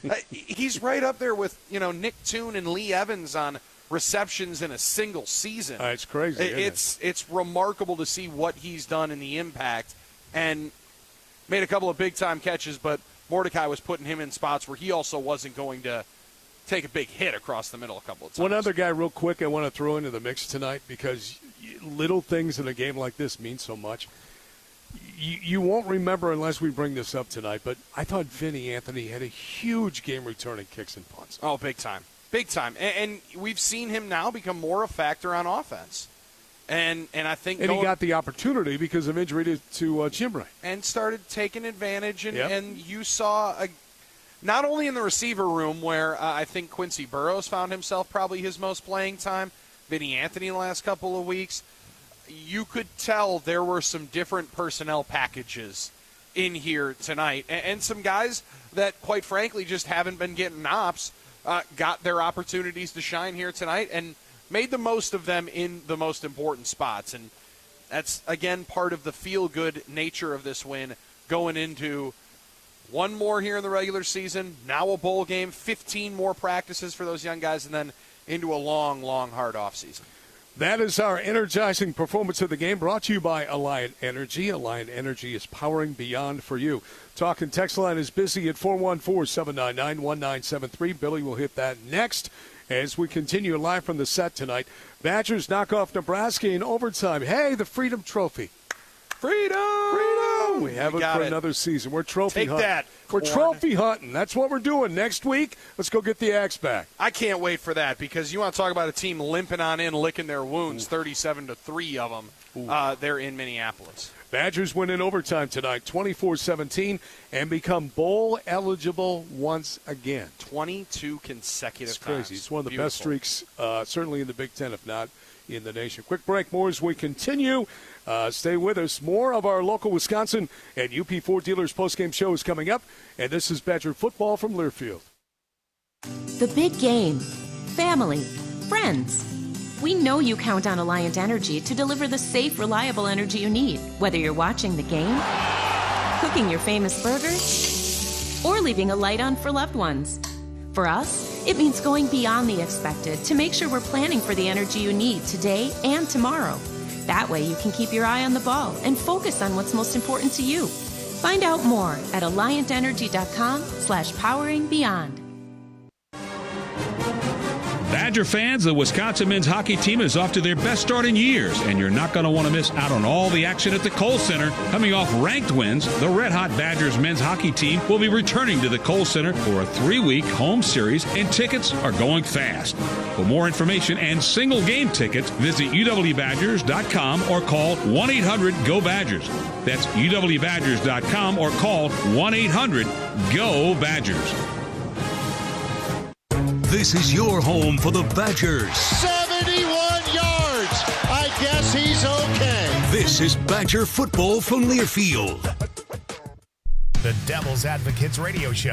He's right up there with, Nick Toon and Lee Evans on receptions in a single season. It's crazy. It's remarkable to see what he's done in the impact, and made a couple of big-time catches, but Mordecai was putting him in spots where he also wasn't going to take a big hit across the middle a couple of times. One other guy real quick I want to throw into the mix tonight, because little things in a game like this mean so much. You won't remember unless we bring this up tonight, but I thought Vinny Anthony had a huge game returning kicks and punts. Oh, big time. Big time. And we've seen him now become more a factor on offense. And I think he got the opportunity because of injury to Jim Ray. And started taking advantage. And, yep. and you saw, not only in the receiver room where I think Quincy Burrows found himself probably his most playing time, Vinny Anthony in the last couple of weeks, you could tell there were some different personnel packages in here tonight. And some guys that, quite frankly, just haven't been getting ops got their opportunities to shine here tonight and made the most of them in the most important spots. And that's, again, part of the feel-good nature of this win, going into one more here in the regular season, now a bowl game, 15 more practices for those young guys, and then into a long, long, hard offseason. That is our energizing performance of the game, brought to you by Alliant Energy. Alliant Energy is powering beyond for you. Talk and text line is busy at 414-799-1973. Billy will hit that next as we continue live from the set tonight. Badgers knock off Nebraska in overtime. Hey, the Freedom Trophy. Freedom! We have it for another season. We're trophy hunting. Take that, We're trophy hunting. That's what we're doing. Next week, let's go get the Axe back. I can't wait for that, because you want to talk about a team limping on in, licking their wounds, 37-3 of them. They're in Minneapolis. Badgers win in overtime tonight, 24-17, and become bowl eligible once again. 22 consecutive times. It's crazy. It's one of the best streaks, certainly in the Big Ten, if not in the nation. Quick break, more as we continue. Stay with us. More of our local Wisconsin and UP Ford dealers postgame show is coming up, and this is Badger football from Learfield. The big game, family, friends. We know you count on Alliant Energy to deliver the safe, reliable energy you need, whether you're watching the game, cooking your famous burgers, or leaving a light on for loved ones. For us, it means going beyond the expected to make sure we're planning for the energy you need today and tomorrow. That way you can keep your eye on the ball and focus on what's most important to you. Find out more at alliantenergy.com/poweringbeyond. Badger fans, the Wisconsin men's hockey team is off to their best start in years, and you're not going to want to miss out on all the action at the Kohl Center. Coming off ranked wins, the Red Hot Badgers men's hockey team will be returning to the Kohl Center for a 3-week home series, and tickets are going fast. For more information and single game tickets, visit uwbadgers.com or call 1-800-GO-BADGERS. That's uwbadgers.com or call 1-800-GO-BADGERS. This is your home for the Badgers. 71 yards. I guess he's okay. This is Badger football from Learfield. The Devil's Advocates Radio Show